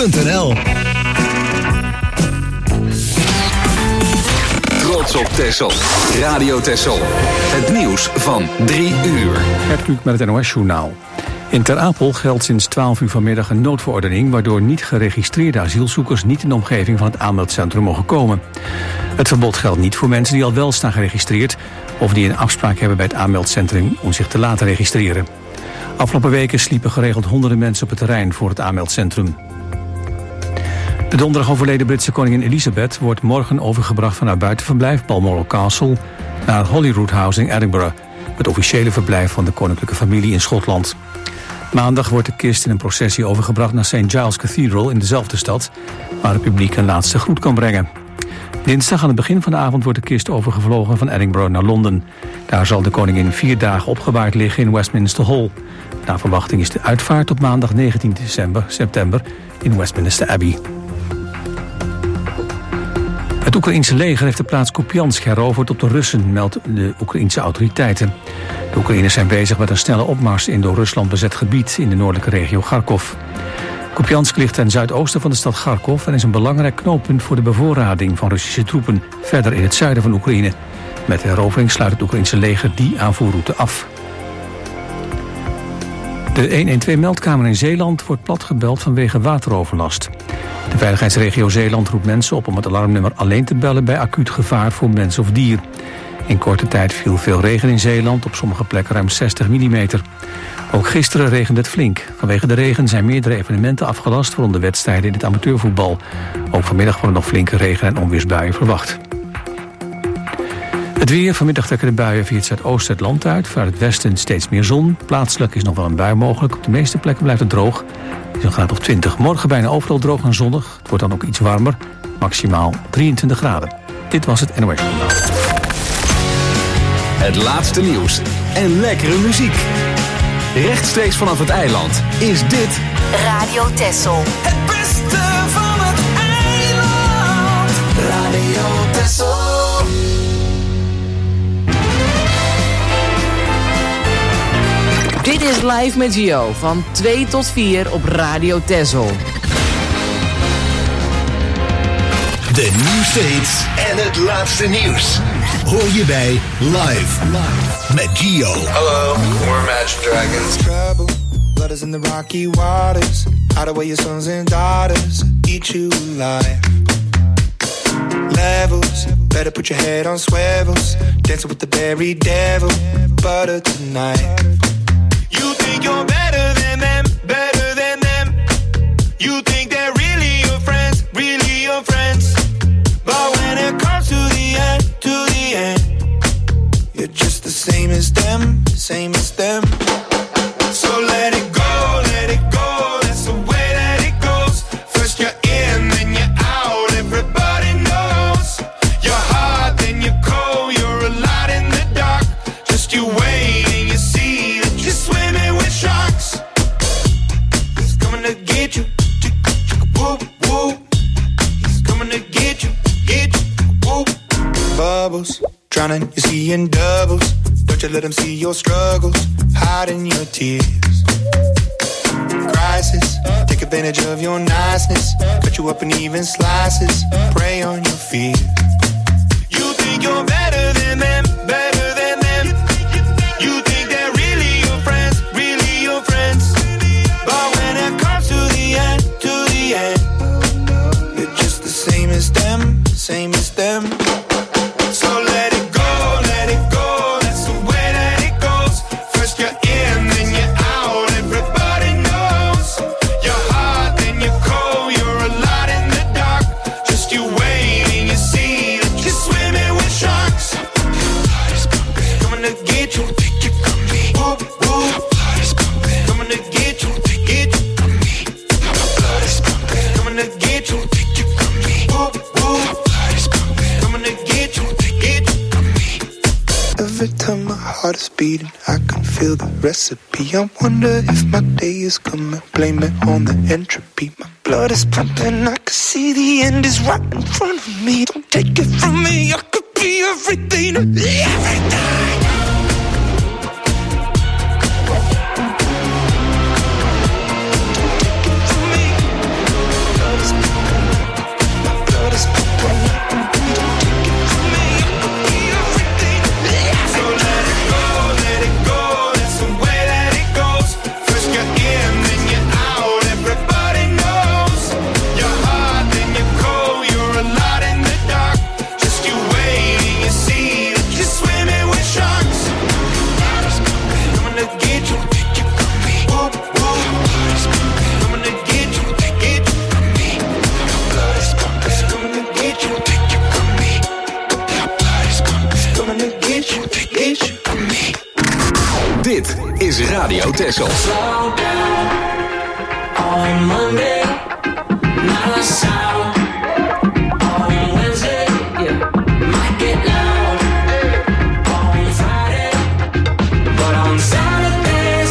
Texel.nl. Trots op Texel. Radio Texel. Het nieuws van 3 uur. Het Kluk met het NOS-journaal. In Ter Apel geldt sinds 12 uur vanmiddag een noodverordening, waardoor niet geregistreerde asielzoekers niet in de omgeving van het aanmeldcentrum mogen komen. Het verbod geldt niet voor mensen die al wel staan geregistreerd of die een afspraak hebben bij het aanmeldcentrum om zich te laten registreren. Afgelopen weken sliepen geregeld honderden mensen op het terrein voor het aanmeldcentrum. De donderdag overleden Britse koningin Elizabeth wordt morgen overgebracht van haar buitenverblijf Balmoral Castle naar Holyrood House in Edinburgh, het officiële verblijf van de koninklijke familie in Schotland. Maandag wordt de kist in een processie overgebracht naar St. Giles Cathedral in dezelfde stad, waar het publiek een laatste groet kan brengen. Dinsdag aan het begin van de avond wordt de kist overgevlogen van Edinburgh naar Londen. Daar zal de koningin 4 dagen opgebaard liggen in Westminster Hall. Naar verwachting is de uitvaart op maandag 19 september in Westminster Abbey. Het Oekraïense leger heeft de plaats Kupiansk heroverd op de Russen, meldt de Oekraïense autoriteiten. De Oekraïners zijn bezig met een snelle opmars in door Rusland bezet gebied in de noordelijke regio Kharkov. Kupiansk ligt ten zuidoosten van de stad Kharkov en is een belangrijk knooppunt voor de bevoorrading van Russische troepen verder in het zuiden van Oekraïne. Met de herovering sluit het Oekraïense leger die aanvoerroute af. De 112-meldkamer in Zeeland wordt platgebeld vanwege wateroverlast. De veiligheidsregio Zeeland roept mensen op om het alarmnummer alleen te bellen bij acuut gevaar voor mens of dier. In korte tijd viel veel regen in Zeeland, op sommige plekken ruim 60 mm. Ook gisteren regende het flink. Vanwege de regen zijn meerdere evenementen afgelast, waaronder wedstrijden in het amateurvoetbal. Ook vanmiddag worden nog flinke regen- en onweersbuien verwacht. Het weer, vanmiddag trekken de buien via het zuidoosten het land uit. Vanuit het westen steeds meer zon. Plaatselijk is nog wel een bui mogelijk. Op de meeste plekken blijft het droog. Het is een graad of 20. Morgen bijna overal droog en zonnig. Het wordt dan ook iets warmer. Maximaal 23 graden. Dit was het NOS Journaal. Het laatste nieuws en lekkere muziek. Rechtstreeks vanaf het eiland is dit Radio Texel. Het beste van het eiland. Radio Texel. Dit is Live met Gio van 2 tot 4 op Radio Texel. De nieuwste hits en het laatste nieuws hoor je bij Live met Gio. Hello, we're Imagine Dragons. Trouble, blood is in the rocky waters. Hide away your sons and daughters, eat you alive. Levels, better put your head on swivels. Dancing with the very devil, butter tonight. You think you're better than them, better than them. You think they're really your friends, really your friends. But when it comes to the end, you're just the same as them, same as them. So let it go, that's the way that it goes. First you're in, then you're out, everybody knows. You're hot, then you're cold, you're a light in the dark. Just you wait and you see that you're swimming with sharks. He's coming to get you, whoop, whoop. He's coming to get you, whoop. Bubbles, drowning, you see in doubles. Don't you let him see your struggles, hiding your tears. Crisis, take advantage of your niceness. Cut you up in even slices, prey on your fears. You think you're better than them, better than them. You think they're really your friends, really your friends. But when it comes to the end, you're just the same as them, same as them. So let it go, that's the way that it goes. First you're in, then you're out, everybody knows. You're hot, then you're cold, you're a light in the dark. Just you wait and you see that you're swimming with sharks. Coming to get you, whoop, whoop. Coming to get you, coming to get you, whoop, whoop. Coming to get you. Every time my heart is beating, I can feel the recipe. I wonder if my day is coming, blame it on the entropy. My blood is pumping, I can see the end is right in front of me. Don't take it from me, I could be everything, everything. Radio Texel. Slow down on Monday, not a sound. On Wednesday, yeah, might get loud. On Friday, but on Saturday,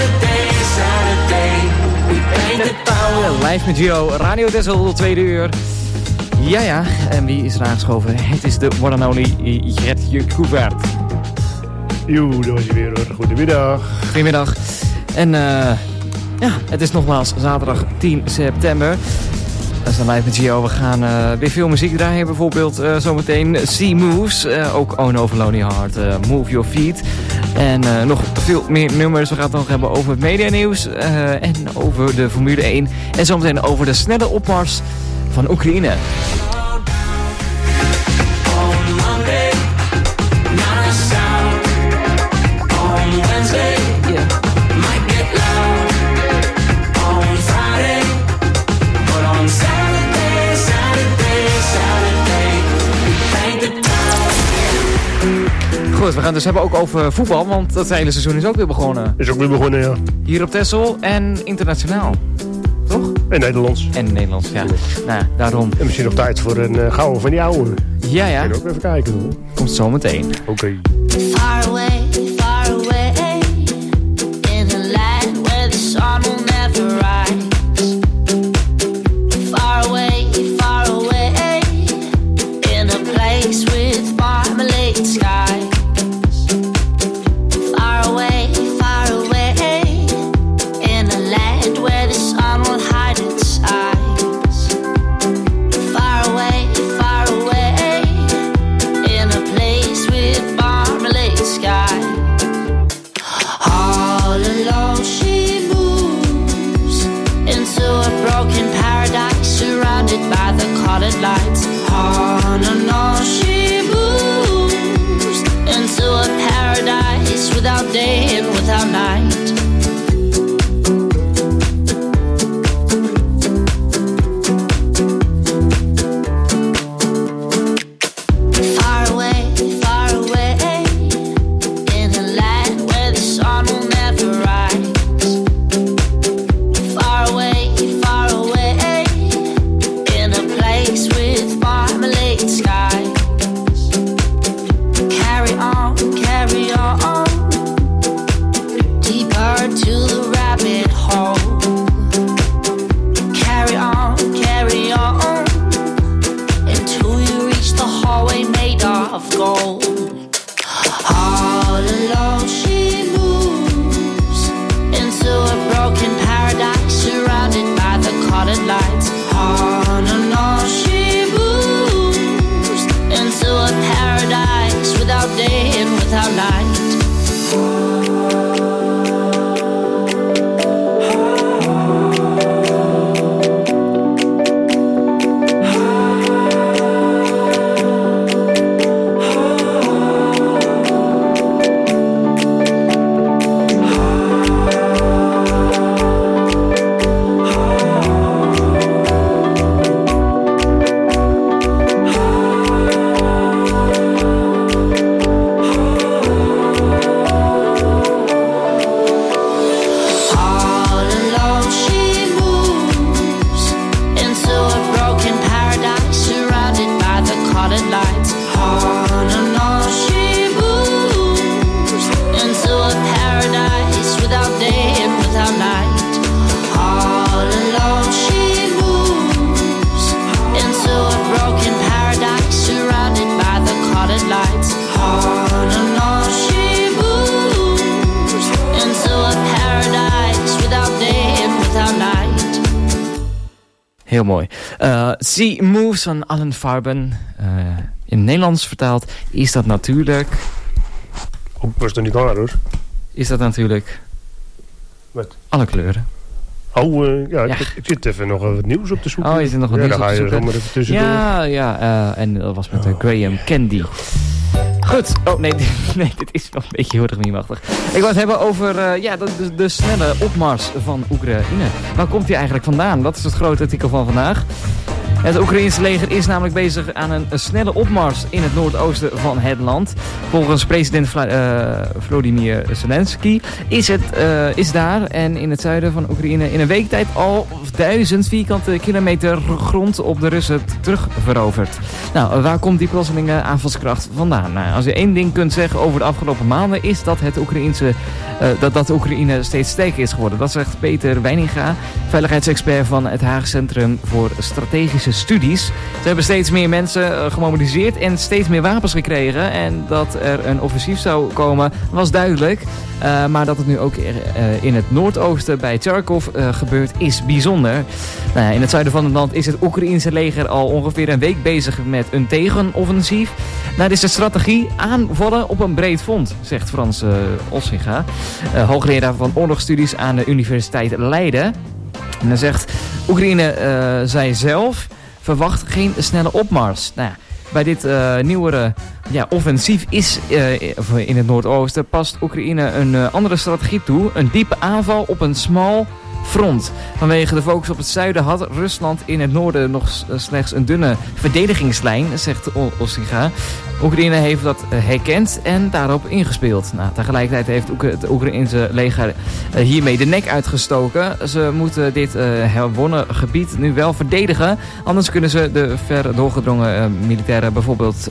we paint the town. Live met Gio, Radio Texel, tweede uur. Ja, en wie is er aangeschoven? Het is de one and only Gretje Koevaert. Joe, daar was je weer hoor. Goedemiddag. Goedemiddag. En het is nogmaals zaterdag 10 september. Dat is dan Live met Gio. We gaan weer veel muziek draaien. Bijvoorbeeld zometeen Sea Moves. Ook Ono over Lonely Heart. Move Your Feet. En nog veel meer nummers. We gaan het nog hebben over het medianieuws. En over de Formule 1. En zometeen over de snelle opmars van Oekraïne. Goed, we gaan het dus hebben ook over voetbal, want dat hele seizoen is ook weer begonnen. Is ook weer begonnen, ja. Hier op Texel en internationaal. Toch? En Nederlands. En Nederlands, ja. Nou, daarom. En misschien nog tijd voor een gouden van die oude. Ja. Kun je ook even kijken hoor. Komt zo meteen. Oké. Far away, in a land where the sun will never rise. Far away, in a place with marmalade skies. Far away, in a land where the sun won't hide its eyes. Far away, in a place with marmalade skies. All alone she moves into a broken paradise surrounded by the colored lights. On and on she moves into a paradise without day and without night. Far away, in a land where the sun will never rise. Far away, in a place with marmalade skies. Carry on, deeper to the rabbit hole. Carry on, until you reach the hallway made of gold. All alone she moves into a broken paradise surrounded by the colored lights. On and on she moves into a paradise without day and without night. Heel mooi. Sea Moves van Alan Farben. In het Nederlands vertaald is dat natuurlijk... Oh, was dat niet klaar hoor? Is dat natuurlijk... Wat? Alle kleuren. Oh, ja. Ik zit even nog wat nieuws op te zoeken. Oh, je zit nog wat nieuws op te zoeken. Dan ga je er even tussendoor. Ja. En dat was met Graham Candy. Goed. Oh, nee, dit is nog een beetje heel erg machtig. Ik wil het hebben over de snelle opmars van Oekraïne. Waar komt die eigenlijk vandaan? Dat is het grote artikel van vandaag. Het Oekraïense leger is namelijk bezig aan een snelle opmars in het noordoosten van het land. Volgens president Volodymyr Zelensky is daar en in het zuiden van Oekraïne in een week tijd al 1000 vierkante kilometer grond op de Russen terugveroverd. Nou, waar komt die plotselinge aanvalskracht vandaan? Nou, als je één ding kunt zeggen over de afgelopen maanden is dat dat Oekraïne steeds sterker is geworden. Dat zegt Peter Weininga, veiligheidsexpert van het Haag Centrum voor Strategische Studies. Ze hebben steeds meer mensen gemobiliseerd en steeds meer wapens gekregen. En dat er een offensief zou komen was duidelijk. Maar dat het nu ook in het noordoosten bij Charkov gebeurt is bijzonder. Nou, in het zuiden van het land is het Oekraïense leger al ongeveer een week bezig met een tegenoffensief. Nou, dit is de strategie aanvallen op een breed front, zegt Frans Ossinga, hoogleraar van oorlogsstudies aan de Universiteit Leiden. En hij zegt, Oekraïne zij zelf verwacht geen snelle opmars. Nou, bij dit nieuwere offensief in het noordoosten past Oekraïne een andere strategie toe. Een diepe aanval op een smal front. Vanwege de focus op het zuiden had Rusland in het noorden nog slechts een dunne verdedigingslijn, zegt Ossinga. Oekraïne heeft dat herkend en daarop ingespeeld. Nou, tegelijkertijd heeft het Oekraïense leger hiermee de nek uitgestoken. Ze moeten dit herwonnen gebied nu wel verdedigen. Anders kunnen ze de ver doorgedrongen militairen bijvoorbeeld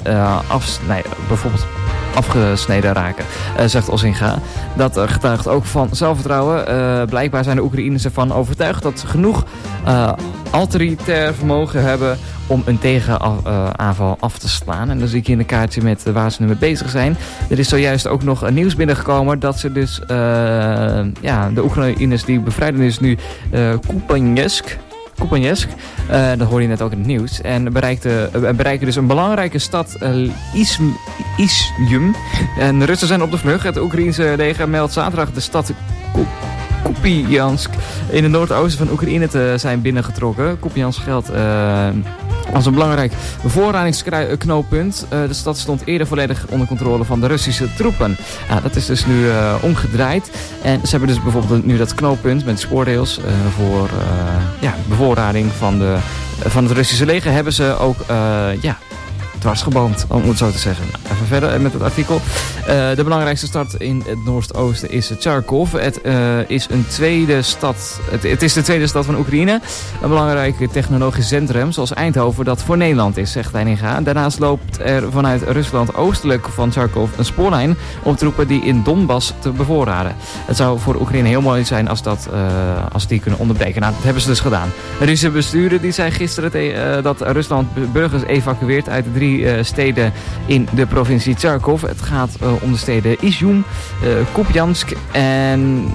afgesneden raken, zegt Ossinga. Dat getuigt ook van zelfvertrouwen. Blijkbaar zijn de Oekraïners ervan overtuigd dat ze genoeg autoritair vermogen hebben om een tegenaanval af te slaan. En dan zie ik hier een kaartje met waar ze nu mee bezig zijn. Er is zojuist ook nog nieuws binnengekomen dat ze dus de Oekraïners die bevrijden is nu Kupiansk. Dat hoorde je net ook in het nieuws. En bereiken dus een belangrijke stad, Izium. En de Russen zijn op de vlucht. Het Oekraïense leger meldt zaterdag de stad Kupiansk in het noordoosten van Oekraïne te zijn binnengetrokken. Kupiansk geldt als een belangrijk bevoorradingsknooppunt. De stad stond eerder volledig onder controle van de Russische troepen. Dat is dus nu omgedraaid. En ze hebben dus bijvoorbeeld nu dat knooppunt met spoorrails voor bevoorrading van het Russische leger hebben ze ook dwarsgeboomd, om het zo te zeggen. Even verder met het artikel. De belangrijkste stad in het noordoosten is Charkov. Het is een tweede stad. Het is de tweede stad van Oekraïne. Een belangrijk technologisch centrum, zoals Eindhoven, dat voor Nederland is, zegt Weininga. Daarnaast loopt er vanuit Rusland oostelijk van Charkov een spoorlijn om troepen die in Donbass te bevoorraden. Het zou voor Oekraïne heel mooi zijn als die kunnen onderbreken. Nou, dat hebben ze dus gedaan. De Russische bestuurder die zei gisteren dat Rusland burgers evacueert uit de 3 steden in de provincie Charkov. Het gaat om de steden Izium, Kupiansk en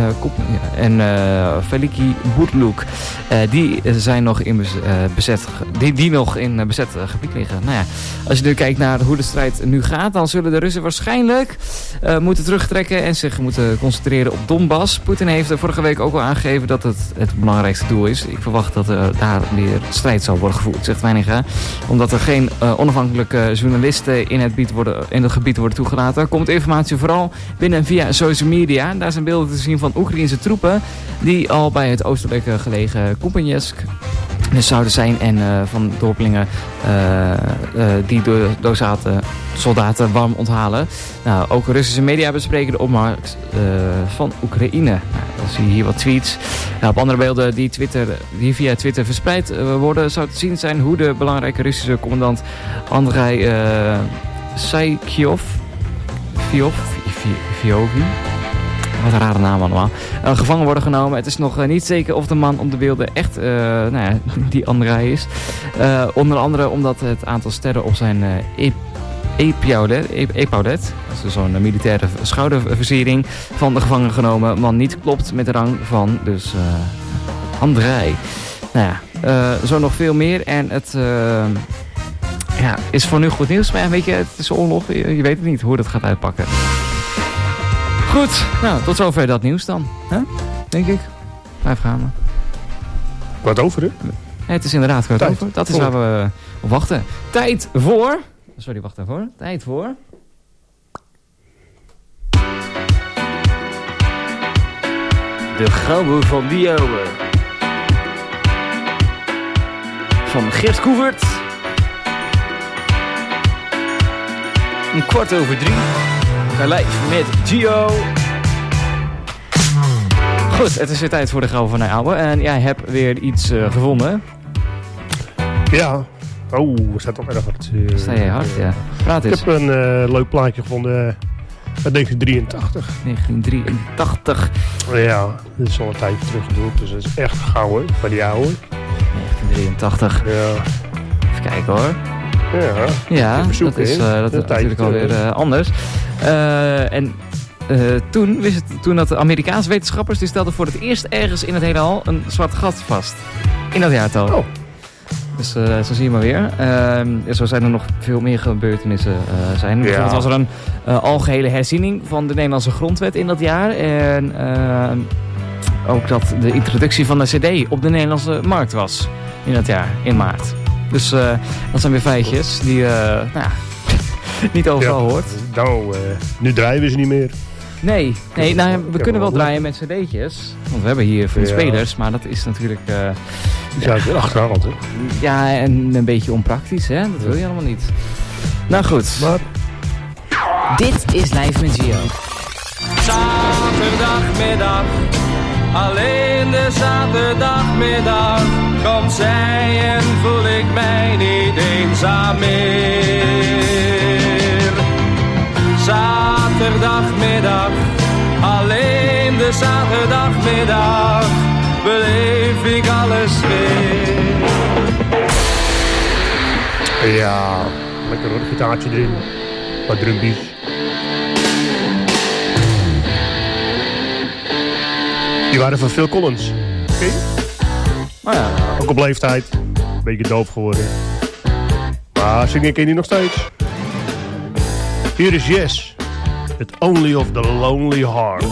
Veliki Burluk. Die zijn nog in bezet gebied liggen. Nou ja, als je nu kijkt naar hoe de strijd nu gaat, dan zullen de Russen waarschijnlijk moeten terugtrekken en zich moeten concentreren op Donbass. Poetin heeft vorige week ook al aangegeven dat het belangrijkste doel is. Ik verwacht dat daar weer strijd zal worden gevoerd, zegt Weininga. Omdat er geen onafhankelijke journalisten in het gebied worden toegelaten, komt informatie vooral binnen via social media. Daar zijn beelden te zien van Oekraïense troepen die al bij het oostelijk gelegen Kupiansk zouden zijn en van dorpelingen die door soldaten warm onthalen. Nou, ook Russische media bespreken de opmars van Oekraïne. Nou, dan zie je hier wat tweets. Op andere beelden die via Twitter verspreid worden, zou te zien zijn hoe de belangrijke Russische commandant Andrei Saikiov, wat een rare naam allemaal, gevangen worden genomen. Het is nog niet zeker of de man op de beelden echt die Andrei is. Onder andere omdat het aantal sterren op zijn epaulet, dat is zo'n militaire schouderversiering van de gevangen genomen man, niet klopt met de rang van dus Andrei. Nou ja, zo nog veel meer en het is voor nu goed nieuws, maar weet je, het is oorlog, je weet het niet hoe dat gaat uitpakken. Goed, nou, tot zover dat nieuws dan. Huh? Denk ik. Blijf gaan. Wat over, hè? Het is inderdaad wat over. Dat is waar we op wachten. Tijd voor... Sorry, wacht even. Tijd voor... De gouden van Diowe. van Geert Koevert. 3:15. Bij Live met Gio. Goed, het is weer tijd voor de Gouden van de Oude. En jij hebt weer iets gevonden. Ja. Oh, staat toch erg hard. Sta je hard, ja. Praat eens. Ik heb een leuk plaatje gevonden uit 1983. 1983. Ja, dit is al een tijdje terug gedoe, dus dat is echt gauw van die oude. 1983. Ja. Even kijken hoor. Ja, dat is natuurlijk alweer anders. Toen dat de Amerikaanse wetenschappers die stelden voor het eerst ergens in het heelal een zwart gat vast. In dat jaartal. Oh. Dus zo zie je maar weer. Zo zijn er nog veel meer gebeurtenissen zijn. Bijvoorbeeld was er een algehele herziening van de Nederlandse grondwet in dat jaar. En ook dat de introductie van de CD op de Nederlandse markt was in dat jaar, in maart. Dus dat zijn weer feitjes die niet overal hoort. Nou, nu draaien we ze niet meer. Nee, we kunnen wel draaien met cd'tjes. Want we hebben hier veel spelers, maar dat is natuurlijk... die zijn weer achterhaald, hè? Ja, en een beetje onpraktisch, hè? Dat wil je allemaal niet. Nou goed. Maar... Dit is Live met Gio. Zaterdagmiddag, alleen de zaterdagmiddag. Komt zij en voel ik mij niet eenzaam meer. Zaterdagmiddag, alleen de zaterdagmiddag. Beleef ik alles weer. Ja, lekker hoor, gitaartje erin. Wat drumbies. Die waren van Phil Collins. Oké? Oh ja. Ook op leeftijd. Een beetje doof geworden. Maar zingen ken je nog steeds. Hier is Yes. It Only of the Lonely Heart.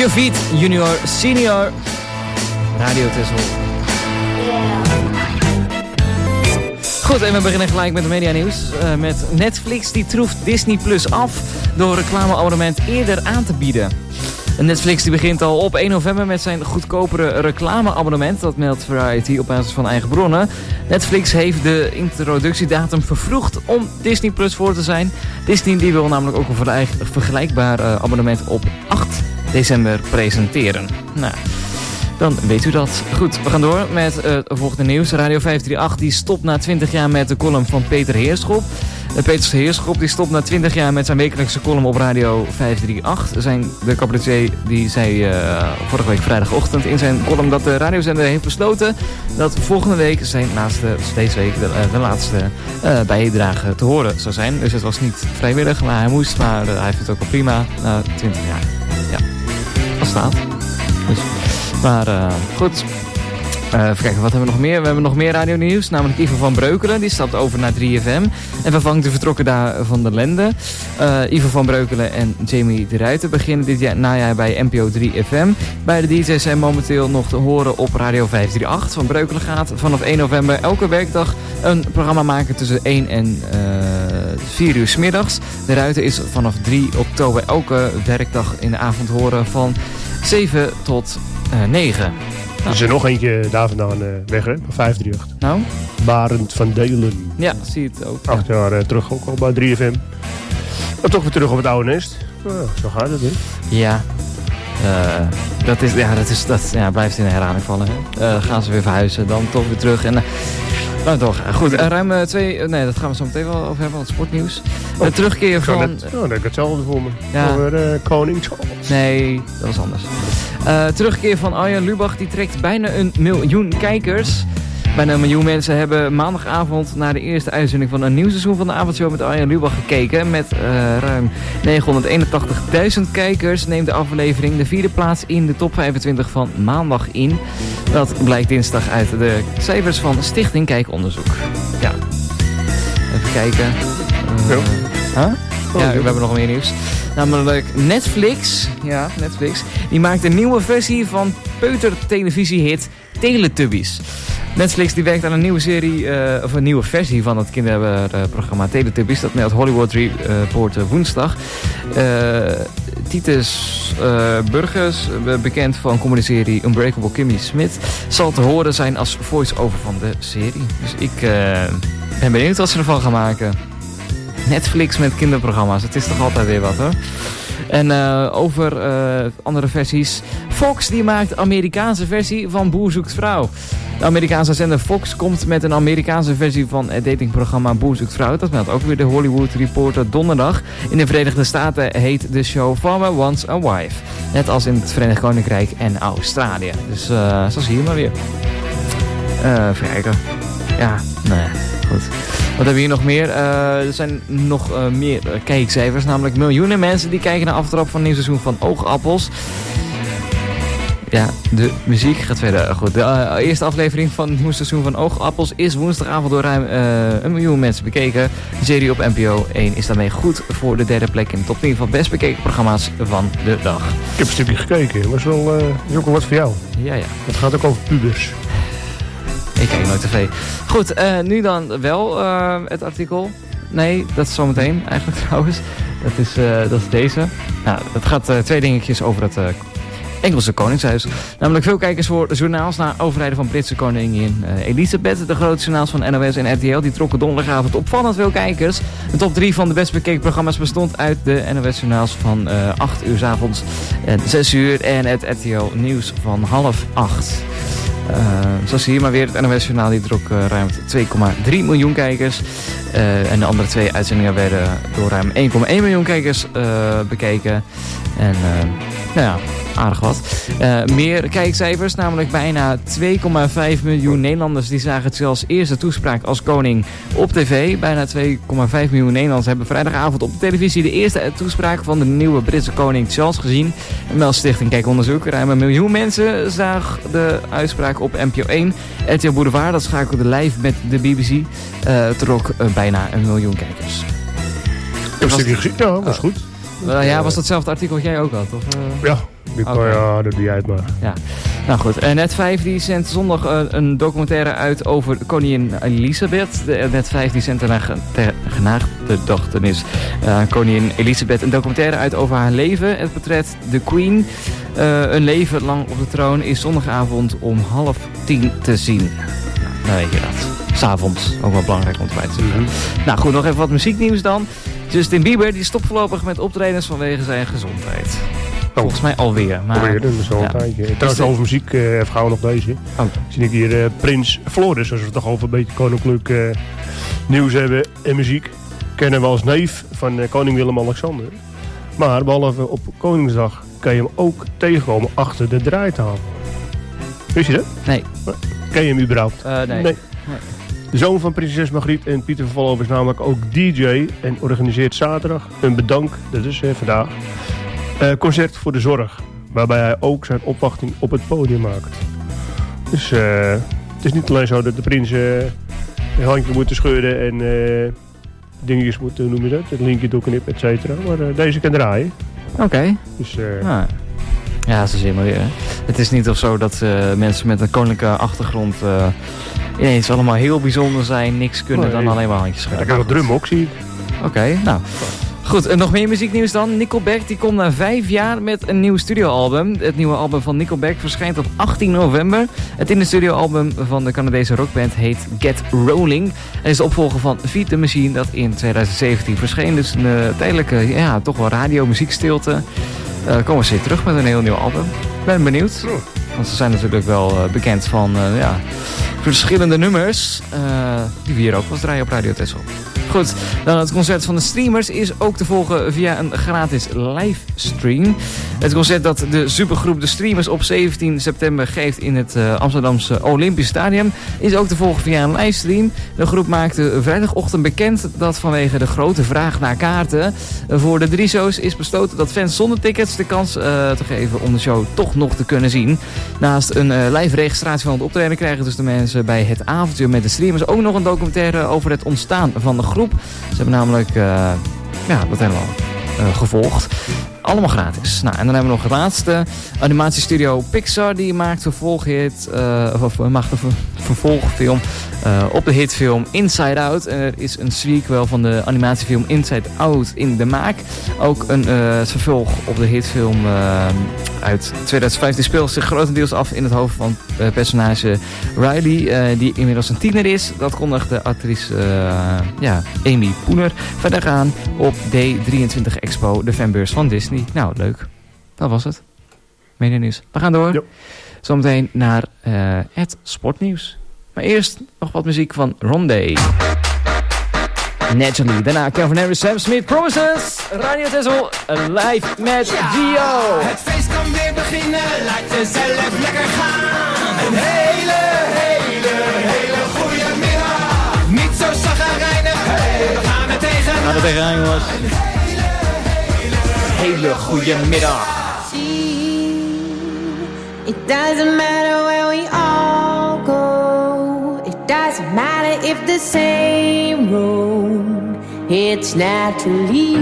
Feet, Junior, Senior. Radio Tessel. Goed, en we beginnen gelijk met de media nieuws. Met Netflix die troeft Disney Plus af door reclameabonnement eerder aan te bieden. Netflix die begint al op 1 november met zijn goedkopere reclameabonnement. Dat meldt Variety op basis van eigen bronnen. Netflix heeft de introductiedatum vervroegd om Disney Plus voor te zijn. Disney die wil namelijk ook een vergelijkbaar abonnement op 8 december presenteren. Nou, dan weet u dat. Goed, we gaan door met het volgende nieuws. Radio 538 die stopt na 20 jaar met de column van Peter Heerschop. Peter Heerschop die stopt na 20 jaar met zijn wekelijkse column op Radio 538. De cabaretier die zei vorige week vrijdagochtend in zijn column dat de radiozender heeft besloten dat volgende week deze week de laatste bijdrage te horen zou zijn. Dus het was niet vrijwillig, maar hij moest. Maar hij vindt het ook al prima na 20 jaar. Ja, dat staat. Dus, maar goed. Even kijken, wat hebben we nog meer? We hebben nog meer radionieuws, namelijk Ivo van Breukelen. Die stapt over naar 3FM en vervangt de vertrokken daar van der Lende. Ivo van Breukelen en Jamie de Ruiter beginnen dit najaar bij NPO 3FM. Beide DJ's zijn momenteel nog te horen op Radio 538. Van Breukelen gaat vanaf 1 november elke werkdag een programma maken tussen 1 en 4 uur 's middags. De Ruiter is vanaf 3 oktober elke werkdag in de avond horen van 7 tot 9. Er is er nog eentje daar vandaan weg, hè? Van 538. Nou? Barend van Delen. Ja, zie je het ook. 8 jaar terug ook al bij 3FM. Maar toch weer terug op het oude nest. Zo gaat het, hè? Ja. Dat blijft in de herhaling vallen. Hè? Gaan ze weer verhuizen, dan toch weer terug. En, nou toch, goed. Ruim 2... Nee, dat gaan we zo meteen wel over hebben, want sportnieuws. De terugkeer van... Dat heb ik hetzelfde voor me. Ja. Over Koning Charles. Nee, dat was anders. Terugkeer van Arjen Lubach, die trekt bijna 1 miljoen kijkers. Bijna 1 miljoen mensen hebben maandagavond naar de eerste uitzending van een nieuw seizoen van de avondshow met Arjen Lubach gekeken. Met ruim 981.000 kijkers neemt de aflevering de 4e plaats in de top 25 van maandag in. Dat blijkt dinsdag uit de cijfers van Stichting Kijkonderzoek. Ja. Even kijken. Ja, we hebben nog meer nieuws. Namelijk Netflix. Ja, Netflix. Die maakt een nieuwe versie van peutertelevisiehit Teletubbies. Netflix die werkt aan een nieuwe serie, of een nieuwe versie van het kinderprogramma Teletubbies. Dat meldt Hollywood Report woensdag. Titus Burgers, bekend van comedyserie Unbreakable Kimmy Schmidt, zal te horen zijn als voice-over van de serie. Dus ik ben benieuwd wat ze ervan gaan maken. Netflix met kinderprogramma's, het is toch altijd weer wat, hoor. En over andere versies. Fox die maakt de Amerikaanse versie van Boer zoekt vrouw. De Amerikaanse zender Fox komt met een Amerikaanse versie van het datingprogramma Boer zoekt vrouw. Dat meldt ook weer de Hollywood Reporter donderdag. In de Verenigde Staten heet de show Farmer Wants a Wife. Net als in het Verenigd Koninkrijk en Australië. Dus zo zie je maar weer. Even kijken. Ja, nee, goed. Wat hebben we hier nog meer? Er zijn nog meer kijkcijfers. Namelijk miljoenen mensen die kijken naar aftrap van een nieuw seizoen van Oogappels. Ja, de muziek gaat verder. Goed, de eerste aflevering van het nieuwe seizoen van Oogappels is woensdagavond door ruim 1 miljoen mensen bekeken. De serie op NPO 1 is daarmee goed voor de 3e plek in de top 10 van best bekeken programma's van de dag. Ik heb een stukje gekeken, maar is ook wel wat voor jou. Ja. Het gaat ook over pubers. Ik kijk nooit tv. Goed, nu dan wel het artikel. Nee, dat is zometeen eigenlijk trouwens. Dat is deze. Nou, het gaat 2 dingetjes over het Engelse Koningshuis. Namelijk veel kijkers voor journaals na overlijden van Britse koningin Elizabeth. De grote journaals van NOS en RTL die trokken donderdagavond opvallend veel kijkers. De top 3 van de best bekeken programma's bestond uit de NOS journaals van 8 uur 's avonds en 6 uur. En het RTL nieuws van 7:30. Zo zie je maar weer, het NOS-journaal die trok ruim 2,3 miljoen kijkers. En de andere 2 uitzendingen werden door ruim 1,1 miljoen kijkers bekeken. En nou ja, aardig wat. Meer kijkcijfers, namelijk bijna 2,5 miljoen Nederlanders die zagen het zelfs eerste toespraak als koning op tv. Bijna 2,5 miljoen Nederlanders hebben vrijdagavond op de televisie de eerste toespraak van de nieuwe Britse koning Charles gezien. En meldt Stichting Kijkonderzoek. Ruim 1 miljoen mensen zagen de uitspraak op NPO 1. RTL Boulevard, dat schakelde live met de BBC, trok bijna 1 miljoen kijkers. Ik heb een stukje gezien, ja, dat was goed. Ja, was datzelfde artikel wat jij ook had? Of, Ja, ja, dat doe jij het maar. Ja. Nou goed, Net5 die zendt zondag een documentaire uit over koningin Elisabeth. Net5 die zendt ter genagedachtenis koningin Elisabeth een documentaire uit over haar leven. Het portret The Queen, een leven lang op de troon, is zondagavond om 9:30 te zien. Nou weet je dat. 's Avonds, ook wel belangrijk om erbij te zeggen. Nou goed, nog even wat muzieknieuws dan. Justin Bieber die stopt voorlopig met optredens vanwege zijn gezondheid. Volgens mij alweer. Maar, alweer, dat is al een tijdje. Trouwens, over muziek, even gauw nog deze. Zie ik hier Prins Floris, als we het toch over een beetje koninklijk nieuws hebben en muziek. Kennen we als neef van koning Willem-Alexander. Maar behalve op Koningsdag kan je hem ook tegenkomen achter de draaitafel. Wist je dat? Nee. Ken je hem überhaupt? Nee. De zoon van prinses Margriet en Pieter van Vollenhoven is namelijk ook DJ en organiseert zaterdag een bedank, dat is vandaag, concert voor de zorg. Waarbij hij ook zijn opwachting op het podium maakt. Dus het is niet alleen zo dat de prins een handje moet scheuren en dingetjes moet, noem je dat, het linkje doorknippen, et cetera. Maar deze kan draaien. Oké. Dus, ja, dat is helemaal weer. Hè? Het is niet of zo dat mensen met een koninklijke achtergrond ineens allemaal heel bijzonder zijn, niks kunnen dan alleen maar handjes schudden. Ja, dat kan drum ook, zie ik. Oké, nou. Goed, en nog meer muzieknieuws dan. Nickelback die komt na 5 jaar met een nieuw studioalbum. Het nieuwe album van Nickelback verschijnt op 18 november. Het in de studioalbum van de Canadese rockband heet Get Rolling. En is de opvolger van Feed the Machine dat in 2017 verscheen. Dus een tijdelijke, ja, toch wel radiomuziekstilte. Komen ze weer terug met een heel nieuw album. Ben benieuwd. Want ze zijn natuurlijk wel bekend van verschillende nummers. Die we hier ook wel draaien op Radio Texel. Goed, dan het concert van de Streamers is ook te volgen via een gratis livestream. Het concert dat de supergroep de Streamers op 17 september geeft in het Amsterdamse Olympisch Stadion is ook te volgen via een livestream. De groep maakte vrijdagochtend bekend dat vanwege de grote vraag naar kaarten voor de 3 shows is besloten dat fans zonder tickets de kans te geven om de show toch nog te kunnen zien. Naast een live registratie van het optreden krijgen dus de mensen bij het avontuur met de Streamers ook nog een documentaire over het ontstaan van de groep. Ze hebben namelijk dat helemaal gevolgd. Allemaal gratis. Nou, en dan hebben we nog het laatste. Animatiestudio Pixar die maakt een vervolgfilm op de hitfilm Inside Out. Er is een sequel van de animatiefilm Inside Out in de maak. Ook een vervolg op de hitfilm uit 2015 speelt zich grotendeels af in het hoofd van personage Riley, die inmiddels een tiener is. Dat kondigde actrice Amy Poehner verder aan op D23 Expo, de fanbeurs van Disney. Nou, leuk. Dat was het. Media nieuws. We gaan door. Yep. Zometeen naar het sportnieuws. Maar eerst nog wat muziek van Rondé. Naturally. Daarna Calvin Harris, Sam Smith, Promises. Radio Texel, live met Gio. Het feest kan weer beginnen. Laat jezelf lekker gaan. Een hele goede middag. Niet zo zagrijnig. Hey, we gaan er tegenaan. Gaan er tegenaan, jongens. Hele goede middag. It doesn't matter where we all go. It doesn't matter if the same road. It's naturally.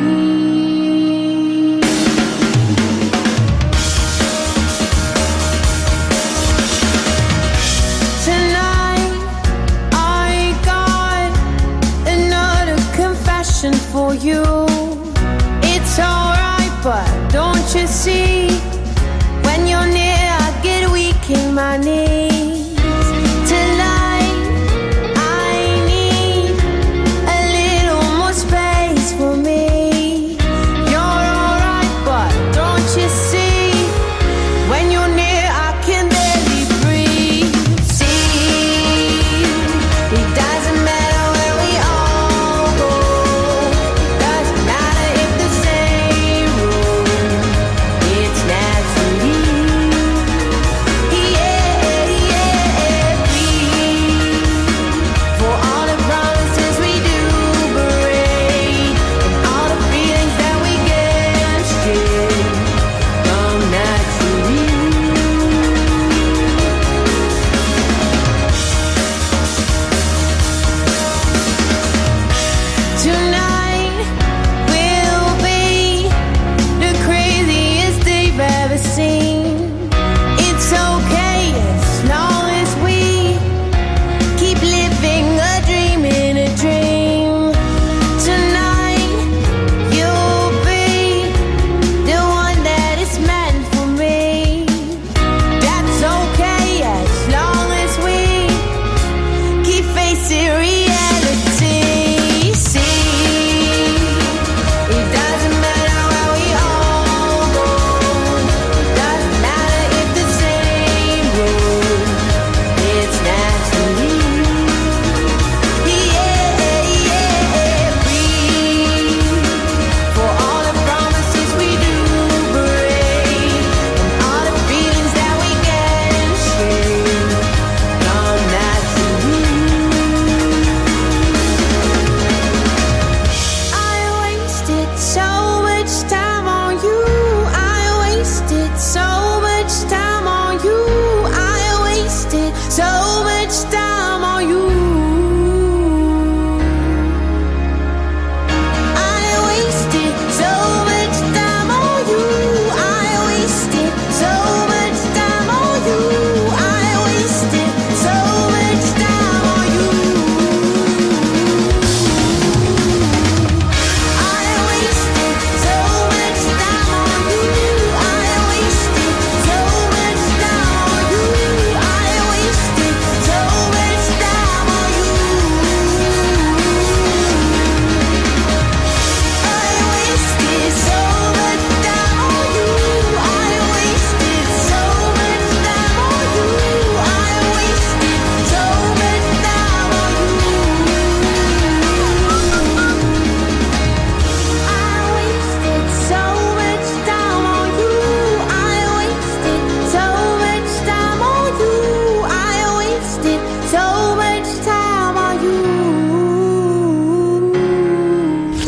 Tonight I got another confession for you. It's alright, but don't you see? When you're near, I get weak in my knees. Tonight, I need a little more space for me. You're alright, but don't you see? When you're near, I can barely breathe. See, it doesn't matter where we all go. It doesn't matter if the same road. It's naturally. Yeah.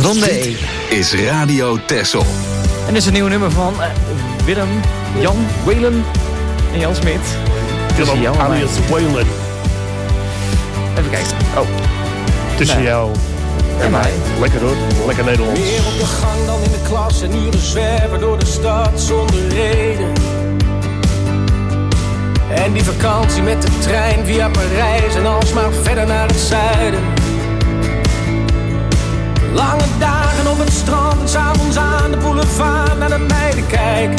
Rondé is Radio Texel. En dit is een nieuw nummer van Willem, Jan, Waylon en Jan Smit. Willem alias Waylon. Even kijken. Oh. Tussen jou en mij. Lekker hoor, lekker Nederlands. Meer op de gang dan in de klas en uren zwerven door de stad zonder reden. En die vakantie met de trein via Parijs en alsmaar verder naar het zuiden. Lange dagen op het strand en 's avonds aan de boulevard naar de meiden kijken.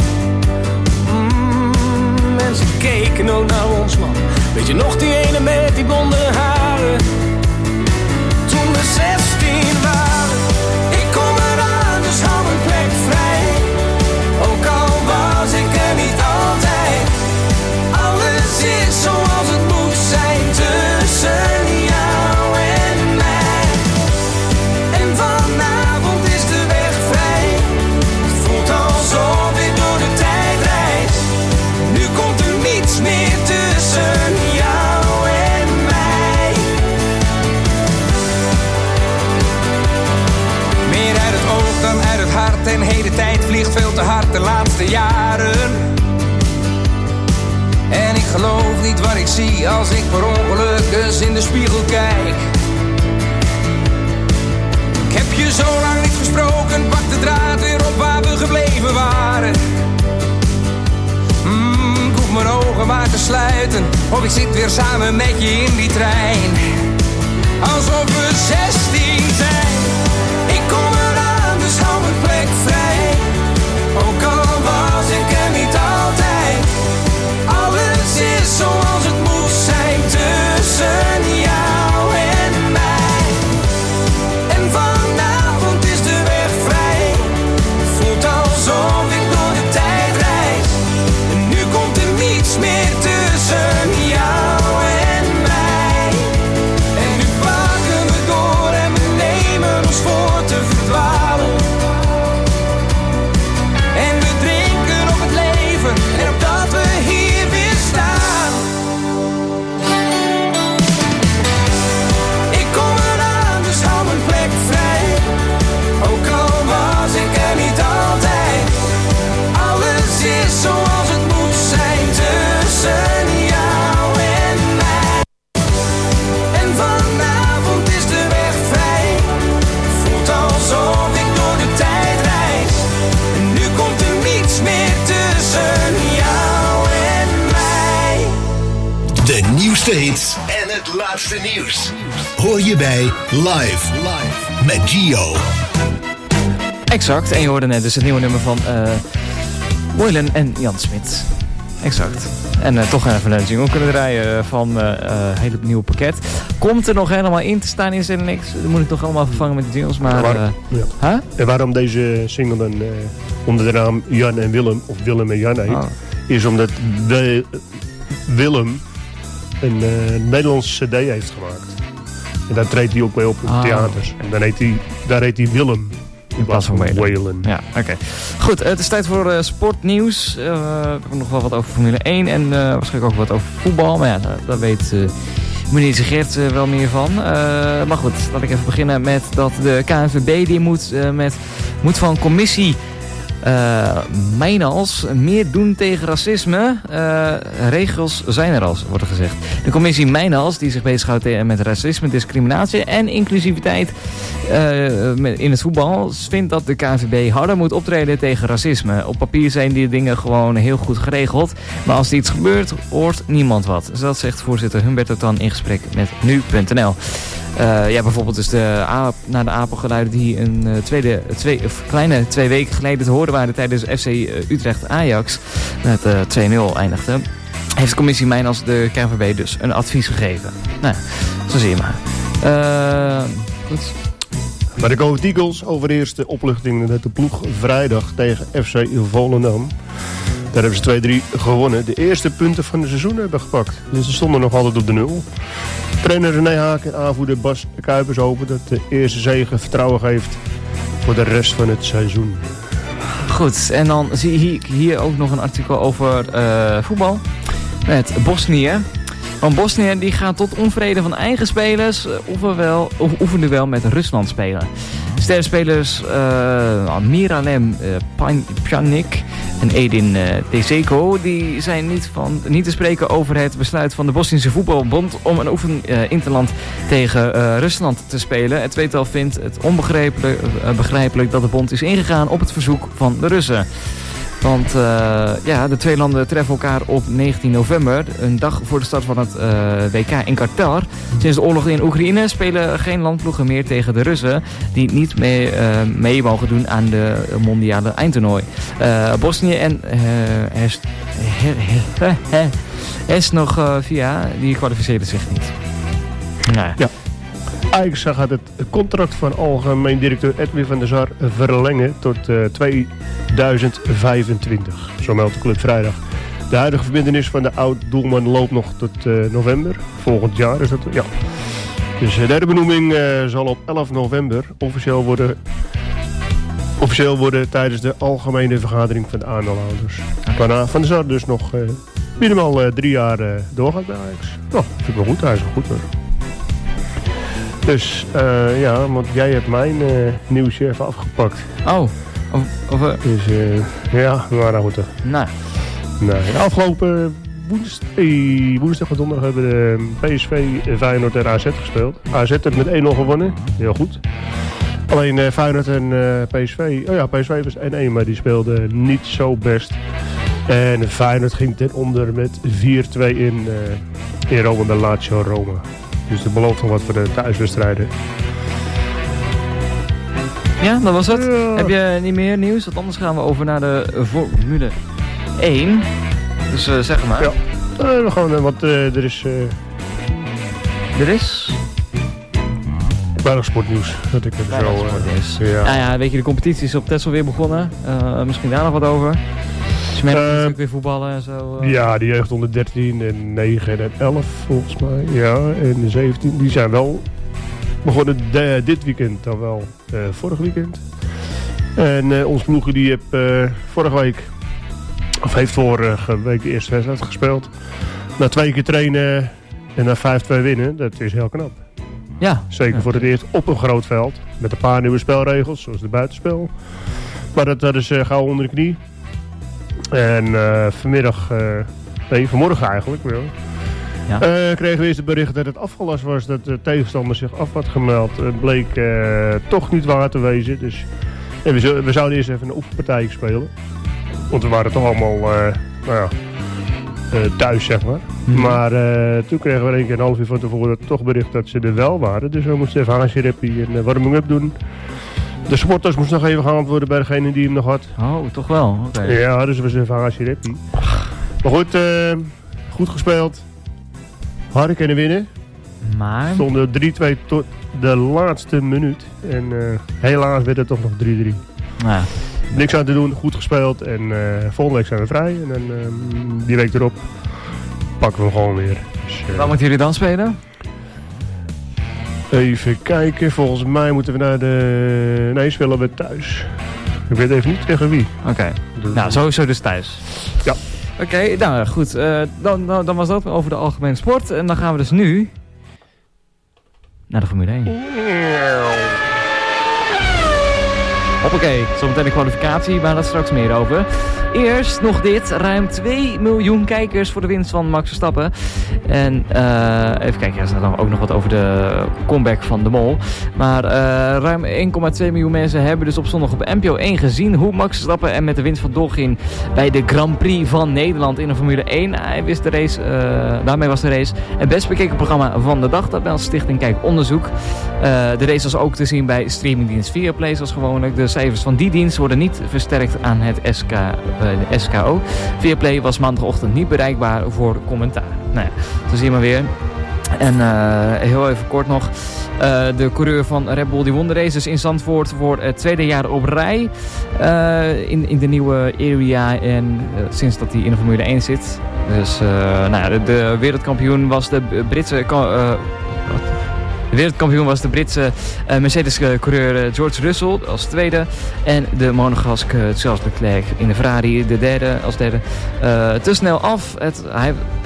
En ze keken ook naar ons man. Weet je nog die ene met die blonde haren? Toen we 16 waren. Ik kom eraan, dus hou mijn plek vrij. Ook al was ik er niet altijd. Alles is zoals het moet zijn tussen jou en mij. En vanavond is de weg vrij. Het voelt alsof ik door de tijd reis. Nu komt er niets meer tussen jou en mij. Meer uit het oog dan uit het hart. En heden tijd vliegt veel te hard de laatste jaren. En ik geloof niet wat ik zie als ik per ongeluk eens in de spiegel kijk. Ik heb je zo lang niet gesproken, pak de draad weer op waar we gebleven waren. Ik hoef mijn ogen maar te sluiten, of ik zit weer samen met je in die trein. Alsof we 16 zijn. Ik kom eraan, dus hou mijn plek vrij. Ook al was ik er niet altijd. Alles is zoals het moet zijn tussen jou en mij. En vanavond is de weg vrij. Voelt alsof ik door de tijd reis. En nu komt er niets meer tussen jou en mij. En nu pakken we door en we nemen ons voor te verdwalen. En we drinken op het leven en op dat we hier weer staan. Ik kom eraan, dus hou mijn plek vrij. Ook al was ik er niet altijd. Alles is zoals het moet zijn tussen jou en mij. En vanavond is de weg vrij. Voelt alsof ik door de tijd reis. En nu komt er niets meer tussen jou en mij. De nieuwste hits en het laatste nieuws. Hoor je bij Live. Met Gio. Exact. En je hoorde net dus het nieuwe nummer van Waylon en Jan Smit. Exact. En toch even een jingle kunnen draaien van het hele nieuwe pakket. Komt er nog helemaal in te staan in ZNX? Dat moet ik toch allemaal vervangen met de jingles. Maar, En waarom deze single dan onder de naam Jan en Willem, of Willem en Jan heet, is omdat Willem een Nederlandse cd heeft gemaakt. En daar treedt hij ook mee op theaters. En dan daar heet hij Willem. In plaats van Waylon. Ja, oké. Goed, het is tijd voor sportnieuws. We hebben nog wel wat over Formule 1 en waarschijnlijk ook wat over voetbal. Maar ja, daar weet meneer Gert wel meer van. Maar goed, laat ik even beginnen met dat de KNVB die moet van commissie Mijnals meer doen tegen racisme. Regels zijn er al, wordt er gezegd. De commissie Mijnals, die zich bezighoudt met racisme, discriminatie en inclusiviteit in het voetbal, vindt dat de KNVB harder moet optreden tegen racisme. Op papier zijn die dingen gewoon heel goed geregeld, maar als er iets gebeurt, hoort niemand wat. Dus dat zegt voorzitter Humbert Totan in gesprek met nu.nl. Bijvoorbeeld dus naar de apengeluiden die kleine 2 weken geleden te horen waren tijdens FC Utrecht Ajax met 2-0 eindigde. Heeft de commissie Mijnals de KNVB dus een advies gegeven. Nou, zo zie je maar. Goed. Bij de Go Ahead Eagles overeerst de opluchting met de ploeg vrijdag tegen FC Volendam. Daar hebben ze 2-3 gewonnen. De eerste punten van het seizoen hebben gepakt. Dus ze stonden nog altijd op de 0. Trainer René Haak en aanvoerder Bas Kuipers hopen dat de eerste zege vertrouwen geeft voor de rest van het seizoen. Goed, en dan zie ik hier ook nog een artikel over voetbal met Bosnië. Want Bosnië die gaat tot onvrede van eigen spelers oefende wel met Rusland spelen. Sterrenspelers Miralem Pjanic en Edin Dzeko die zijn niet te spreken over het besluit van de Bosnische voetbalbond om een oefeninterland tegen Rusland te spelen. Het tweetal vindt het onbegrijpelijk dat de bond is ingegaan op het verzoek van de Russen. Want de twee landen treffen elkaar op 19 november, een dag voor de start van het WK in Qatar. Sinds de oorlog in Oekraïne spelen geen landploegen meer tegen de Russen, die niet mee mogen doen aan de mondiale eindtoernooi. Bosnië en Herzegovina, die kwalificeerden zich niet. Nou. Ja. Ajax gaat het contract van algemeen directeur Edwin van der Sar verlengen tot 2025. Zo meldt de club vrijdag. De huidige verbintenis van de oud-doelman loopt nog tot november. Volgend jaar is dat. Ja. Dus de derde benoeming zal op 11 november officieel worden tijdens de algemene vergadering van de aandeelhouders. Waarna Van der Sar dus nog minimaal 3 jaar doorgaat bij Ajax. Nou, vind ik wel goed. Hij is wel goed hoor. Dus want jij hebt mijn nieuwsje even afgepakt. Oh. Dus ja, we waren goed. Nou. Afgelopen woensdag en donderdag hebben de PSV, Feyenoord en AZ gespeeld. AZ heeft met 1-0 gewonnen. Heel goed. Alleen Feyenoord en PSV... PSV was 1-1, maar die speelde niet zo best. En Feyenoord ging ten onder met 4-2 in Rome bij Lazio Roma. Dus dat belooft nog wat voor de thuiswedstrijden. Ja, dat was het. Ja. Heb je niet meer nieuws? Want anders gaan we over naar de Formule 1. Dus zeg maar. Ja, we gaan, want er is... Er is? Weinig sportnieuws. Dat ik het zo... Ja. Nou ja, weet je, de competitie is op Texel weer begonnen. Misschien daar nog wat over. Smet natuurlijk weer voetballen en zo. Ja, die jeugd onder 13 en 9 en 11 volgens mij. Ja, en de 17. Die zijn wel begonnen dit weekend dan wel vorig weekend. En ons ploegen die heeft vorige week de eerste wedstrijd gespeeld. Na 2 keer trainen en na 5-2 winnen, dat is heel knap. Ja. Zeker voor het eerst op een groot veld. Met een paar nieuwe spelregels, zoals de buitenspel. Maar dat is gauw onder de knie. En vanmorgen eigenlijk wel. Ja. Kregen we eerst het bericht dat het afgelast was, dat de tegenstander zich af had gemeld. Het bleek toch niet waar te wezen. Dus, en we zouden eerst even een oefenpartijtje spelen. Want we waren toch allemaal thuis, zeg maar. Maar toen kregen we 1 keer een half uur van tevoren toch bericht dat ze er wel waren. Dus we moesten even haasje-reppie en warming-up doen. De supporters moesten nog even gehaald worden bij degene die hem nog had. Oh, toch wel? Okay. Ja, dus we zijn even haasje-reppie. Maar goed, goed gespeeld. Harder kunnen winnen. Maar... Stonden 3-2 tot de laatste minuut. En helaas werd het toch nog 3-3. Ja. Niks aan te doen, goed gespeeld. En volgende week zijn we vrij. En dan die week erop pakken we hem gewoon weer. Dus, waar moeten jullie dan spelen? Even kijken, volgens mij moeten we naar de... Nee, spelen we thuis. Ik weet even niet tegen wie. Oké. Nou, sowieso dus thuis. Ja. Oké, nou goed. Dan was dat over de algemene sport. En dan gaan we dus nu naar de Formule 1. Hoppakee, zometeen de kwalificatie, maar daar straks meer over. Eerst nog dit, ruim 2 miljoen kijkers voor de winst van Max Verstappen. En even kijken, er staat dan ook nog wat over de comeback van de Mol. Maar ruim 1,2 miljoen mensen hebben dus op zondag op NPO 1 gezien hoe Max Verstappen er met de winst van doorging bij de Grand Prix van Nederland in de Formule 1. Hij wist de race, daarmee was de race het best bekeken programma van de dag. Dat bij Stichting Kijk Onderzoek. De race was ook te zien bij streamingdienst Viaplay zoals gewoonlijk. De cijfers van die dienst worden niet versterkt aan het SKO. Viaplay was maandagochtend niet bereikbaar voor commentaar. Nou ja, zo zie je maar weer. En heel even kort nog. De coureur van Red Bull die won de race dus in Zandvoort voor het tweede jaar op rij. In de nieuwe area en sinds dat hij in de Formule 1 zit. Dus de wereldkampioen was de Britse... De wereldkampioen was de Britse Mercedes-coureur George Russell als tweede. En de Monegaske Charles Leclerc in de Ferrari als derde. Te snel af.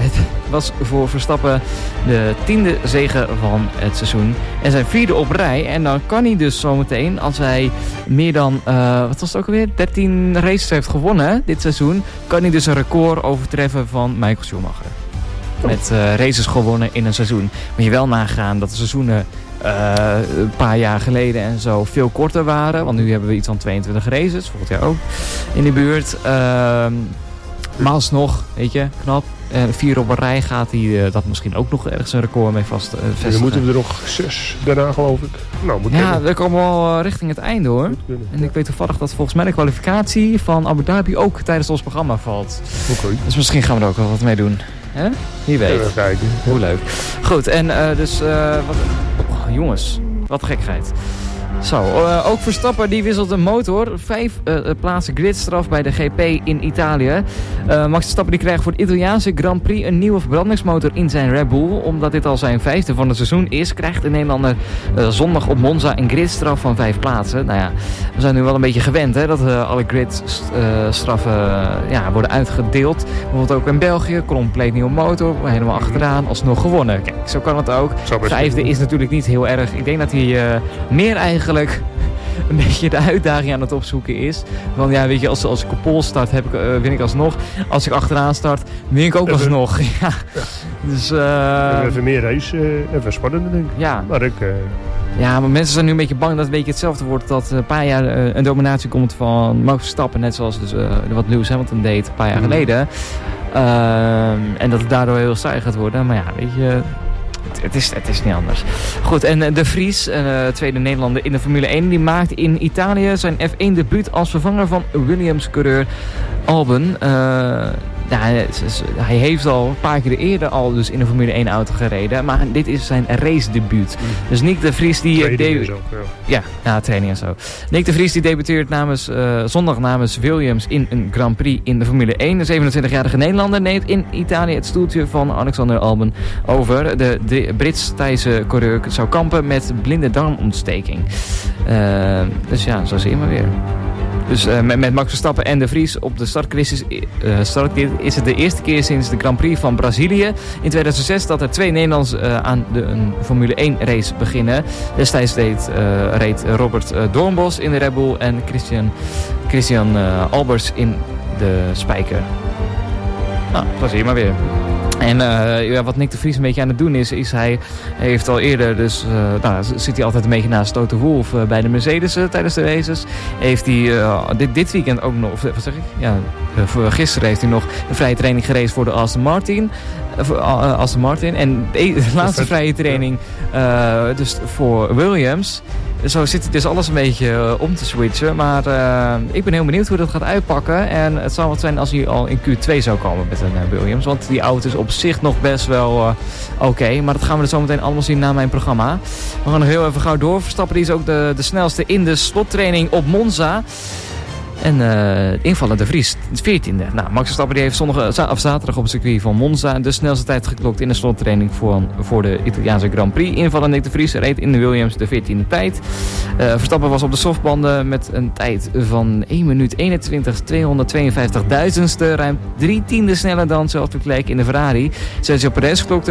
was voor Verstappen de 10e zege van het seizoen. En zijn 4e op rij. En dan kan hij dus zometeen, als hij meer dan, wat was het ook alweer? 13 races heeft gewonnen dit seizoen. Kan hij dus een record overtreffen van Michael Schumacher. Met races gewonnen in een seizoen. Moet je wel nagaan dat de seizoenen een paar jaar geleden en zo veel korter waren. Want nu hebben we iets van 22 races. Volgend jaar ook in de buurt. Maar alsnog, weet je, knap. 4 op een rij gaat hij dat misschien ook nog ergens een record mee vestigen. Dan moeten we er nog 6 daarna, geloof ik. Nou, we komen wel richting het einde, hoor. En ik weet toevallig dat volgens mij de kwalificatie van Abu Dhabi ook tijdens ons programma valt. Okay. Dus misschien gaan we er ook wel wat mee doen. Hè? Wie weet. Even kijken. Hoe leuk. Goed, en jongens, wat gekheid. Zo, ook Verstappen die wisselt de motor. 5 plaatsen gridstraf bij de GP in Italië. Max Verstappen die krijgt voor het Italiaanse Grand Prix een nieuwe verbrandingsmotor in zijn Red Bull. Omdat dit al zijn 5e van het seizoen is, krijgt de Nederlander zondag op Monza een gridstraf van 5 plaatsen. Nou ja, we zijn nu wel een beetje gewend, hè, dat alle gridstraffen worden uitgedeeld. Bijvoorbeeld ook in België, compleet nieuwe motor, helemaal achteraan, alsnog gewonnen. Kijk, zo kan het ook. 5e is natuurlijk niet heel erg. Ik denk dat hij meer eigenlijk een beetje de uitdaging aan het opzoeken is. Want ja, weet je, als ik op pol start, win ik alsnog. Als ik achteraan start, win ik ook alsnog. Ja. Dus, even meer race, even spannender, denk ik. Ja. Maar ja, maar mensen zijn nu een beetje bang dat het een beetje hetzelfde wordt. Dat een paar jaar een dominatie komt van Max Verstappen. Net zoals dus, wat Lewis Hamilton deed een paar jaar geleden. En dat het daardoor heel saai gaat worden. Maar ja, weet je, het is niet anders. Goed, en De Vries, tweede Nederlander in de Formule 1, die maakt in Italië zijn F1 debuut als vervanger van Williams-coureur Albon. Hij heeft al een paar keer eerder al dus in de Formule 1 auto gereden. Maar dit is zijn race debuut. Dus Nick de Vries die training en zo. Nick de Vries die debuteert zondag namens Williams in een Grand Prix in de Formule 1. De 27-jarige Nederlander neemt in Italië het stoeltje van Alexander Albon over. De Brits-Thaise coureur zou kampen met blinde darmontsteking. Dus ja, zo zie je maar weer. Dus met Max Verstappen en De Vries op de startgrid is het de eerste keer sinds de Grand Prix van Brazilië in 2006 dat er 2 Nederlanders aan een Formule 1 race beginnen. Destijds reed Robert Doornbos in de Red Bull en Christian Albers in de Spijker. Nou, dat zie je maar weer. En wat Nick de Vries een beetje aan het doen is hij heeft al eerder, dus zit hij altijd een beetje naast Toto Wolff bij de Mercedes tijdens de races. Heeft hij dit weekend ook nog, wat zeg ik? Ja, gisteren heeft hij nog een vrije training gereden voor de Aston Martin. En de laatste vrije training dus voor Williams. Zo zit het dus alles een beetje om te switchen. Maar ik ben heel benieuwd hoe dat gaat uitpakken. En het zou wat zijn als hij al in Q2 zou komen met een Williams. Want die auto is op zich nog best wel oké. Maar dat gaan we dus zo meteen allemaal zien na mijn programma. We gaan nog heel even gauw door. Verstappen die is ook de snelste in de slottraining op Monza. En invallen De Vries, het 14e. Nou, Max Verstappen die heeft zaterdag op het circuit van Monza de snelste tijd geklokt in de slottraining voor de Italiaanse Grand Prix. Invallen Nick De Vries reed in de Williams de 14e tijd. Verstappen was op de softbanden met een tijd van 1 minuut 21 252.000ste. Ruim 3/10 sneller dan zelfs Leclerc in de Ferrari. Sergio Perez klokte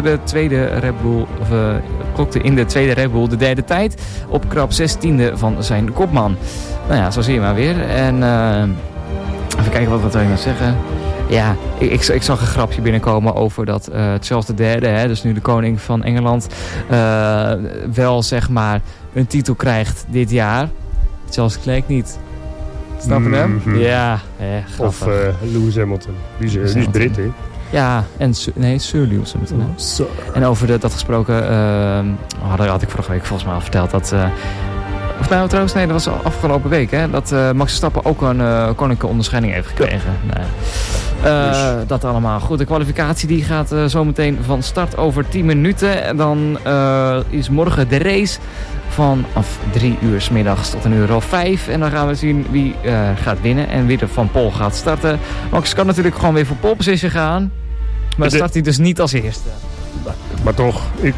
in de tweede Red Bull de derde tijd op krap 16e van zijn kopman. Nou ja, zo zie je maar weer. En even kijken wat wil je nou zeggen. Ja, ik zag een grapje binnenkomen over dat Charles III, dus nu de koning van Engeland, wel zeg maar een titel krijgt dit jaar. Charles Leclerc niet. Snap je hem? Ja, grappig. Of Lewis Hamilton. Die is Brit, hè? Ja, en Sir Lewis Hamilton. En over dat gesproken had ik vorige week volgens mij al verteld dat... Of nou trouwens, nee, dat was afgelopen week, hè. Dat Max Verstappen ook een koninklijke onderscheiding heeft gekregen. Ja. Nee. Dat allemaal. Goed, de kwalificatie die gaat zometeen van start over 10 minuten. En dan is morgen de race vanaf 3 uur 's middags tot 1:05. En dan gaan we zien wie gaat winnen en wie er van pole gaat starten. Max kan natuurlijk gewoon weer voor pole position gaan. Maar start hij dus niet als eerste. Maar toch, ik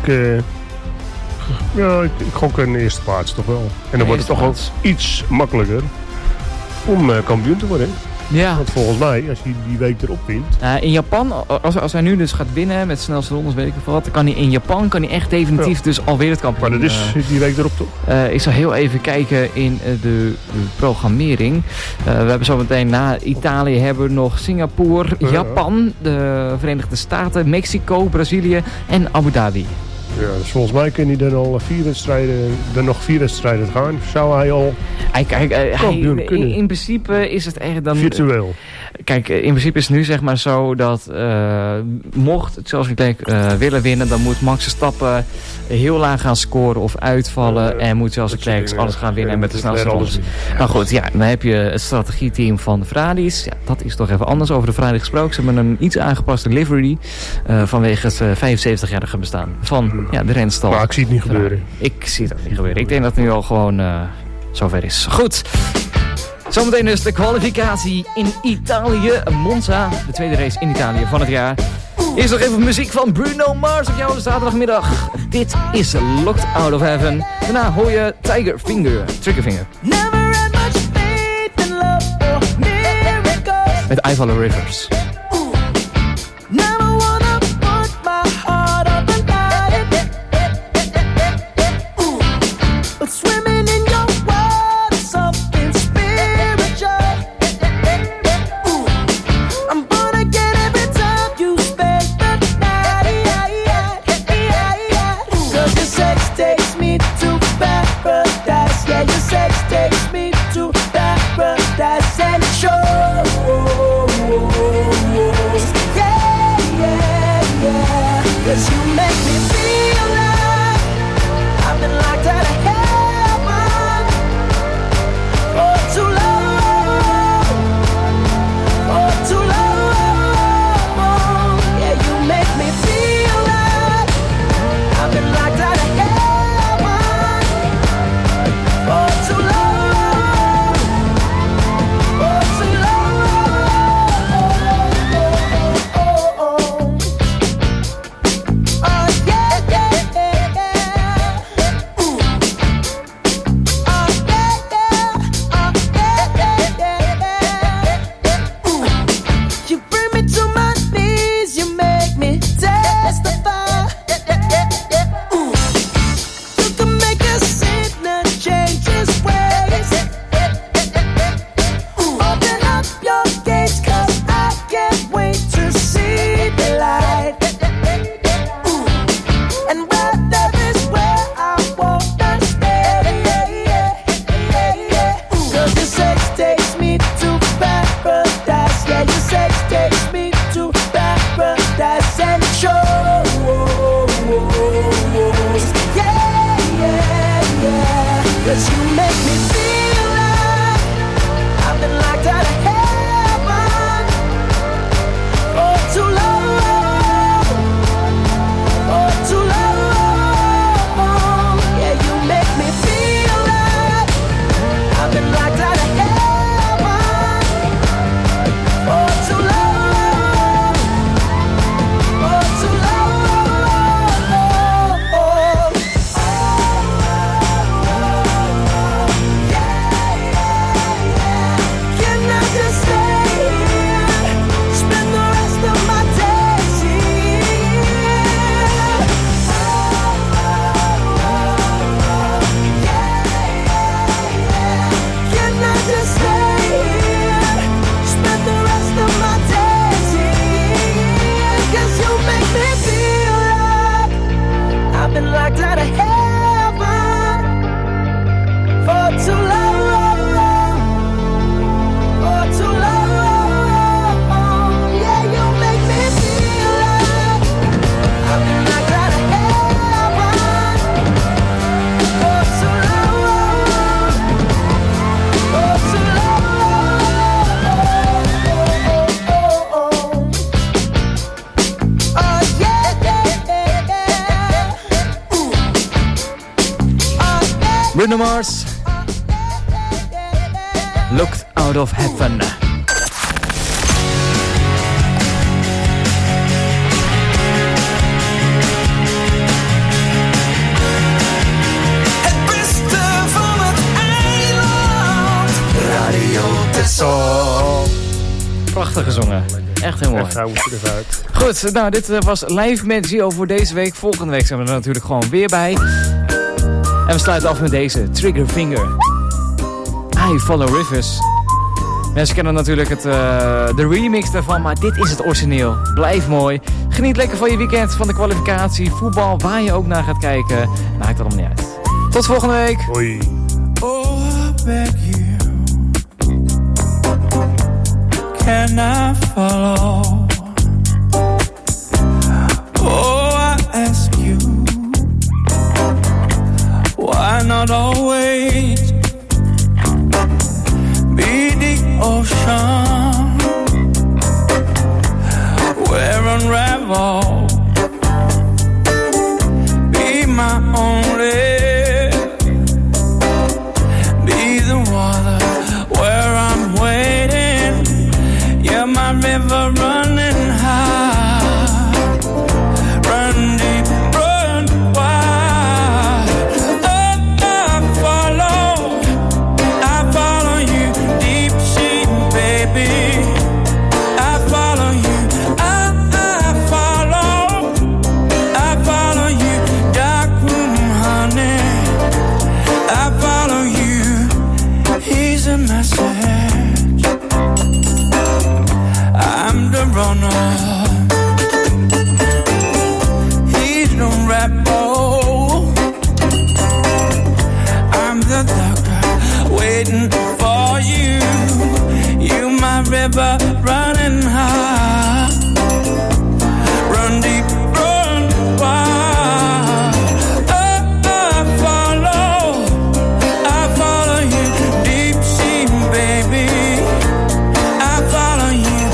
gok een eerste plaats toch wel. En dan wordt het toch ook iets makkelijker om kampioen te worden. Ja. Want volgens mij, als hij die week erop wint... In Japan, als hij nu dus gaat winnen met snelste rondes, weet ik of wat, kan hij in Japan echt definitief dus alweer het kampioen. Maar dat is die week erop toch? Ik zal heel even kijken in de programmering. We hebben zometeen na Italië hebben we nog Singapore, Japan, de Verenigde Staten, Mexico, Brazilië en Abu Dhabi. Ja, dus volgens mij kan hij dan al 4 wedstrijden, dan nog 4 wedstrijden gaan. Zou hij al kampioen kunnen? In principe is het echt dan... Virtueel. Kijk, in principe is het nu zeg maar zo dat mocht Charles Leclerc willen winnen, dan moet Max Verstappen heel laag gaan scoren of uitvallen en moet Charles Leclerc alles gaan winnen met de snelste rondes. Nou goed, ja, dan heb je het strategieteam van de Ferraris. Ja, dat is toch even anders. Over de Ferrari gesproken. Ze hebben een iets aangepaste livery vanwege het 75-jarige bestaan van de renstal. Maar ik zie het niet gebeuren. Ik zie het ook niet gebeuren. Ik denk dat het nu al gewoon zover is. Goed. Zometeen dus de kwalificatie in Italië, Monza. De tweede race in Italië van het jaar. Eerst nog even muziek van Bruno Mars op jouw zaterdagmiddag. Dit is Locked Out of Heaven. Daarna hoor je Triggerfinger. Met I Follow Rivers. Bruno Mars. Locked Out of Heaven. Het beste van het eiland. Radio Texel. Prachtig gezongen. Echt heel mooi. Echt, hij moet er even uit. Goed, nou dit was Live met Gio voor deze week. Volgende week zijn we er natuurlijk gewoon weer bij. En we sluiten af met deze, Trigger Finger. I Follow Rivers. Mensen kennen natuurlijk de remix daarvan, maar dit is het origineel. Blijf mooi. Geniet lekker van je weekend, van de kwalificatie, voetbal, waar je ook naar gaat kijken. Maakt er allemaal niet uit. Tot volgende week. Hoi. Oh, I beg you. Can I follow? Oh, I ask you. Why not always be the ocean where unravel? Be my only. Be the water where I'm waiting. You're my river running high. Run deep, run wide. Oh, I follow you, deep sea, baby. I follow you, I follow you, dark room, honey. I follow you, here's a message. I'm the runner. He's the rebel. I'm the doctor waiting for you. You my river running high. Run deep, run wide. I follow you, deep sea, baby. I follow you.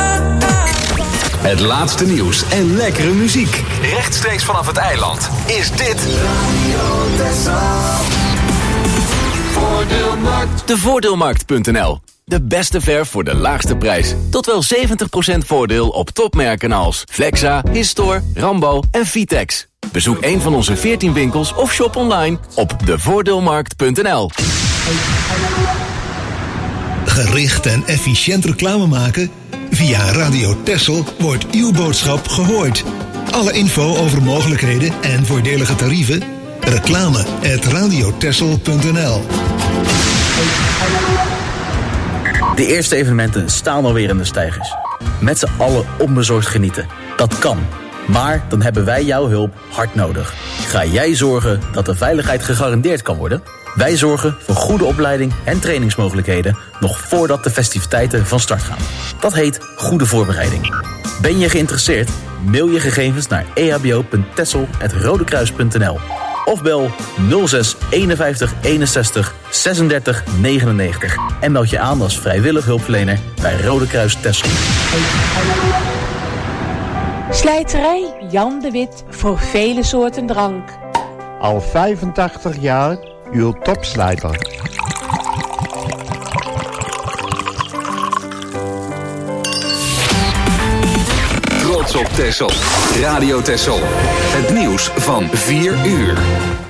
Het laatste nieuws en lekkere muziek. Rechtstreeks vanaf het eiland is dit Voordeelmarkt. De Voordeelmarkt.nl. De beste verf voor de laagste prijs. Tot wel 70% voordeel op topmerken als Flexa, Histor, Rambo en Vitex. Bezoek een van onze 14 winkels of shop online op devoordeelmarkt.nl. Gericht en efficiënt reclame maken? Via Radio Texel wordt uw boodschap gehoord. Alle info over mogelijkheden en voordelige tarieven? reclame@radiotexel.nl. De eerste evenementen staan alweer in de steigers. Met z'n allen onbezorgd genieten. Dat kan. Maar dan hebben wij jouw hulp hard nodig. Ga jij zorgen dat de veiligheid gegarandeerd kan worden? Wij zorgen voor goede opleiding en trainingsmogelijkheden nog voordat de festiviteiten van start gaan. Dat heet goede voorbereiding. Ben je geïnteresseerd? Mail je gegevens naar ehbo.tessel@rodekruis.nl of bel 06 51 61 36 99 en meld je aan als vrijwillig hulpverlener bij Rode Kruis Texel. Slijterij Jan de Wit voor vele soorten drank. Al 85 jaar uw topslijter. Trots op Texel. Radio Texel. Het nieuws van 4 uur.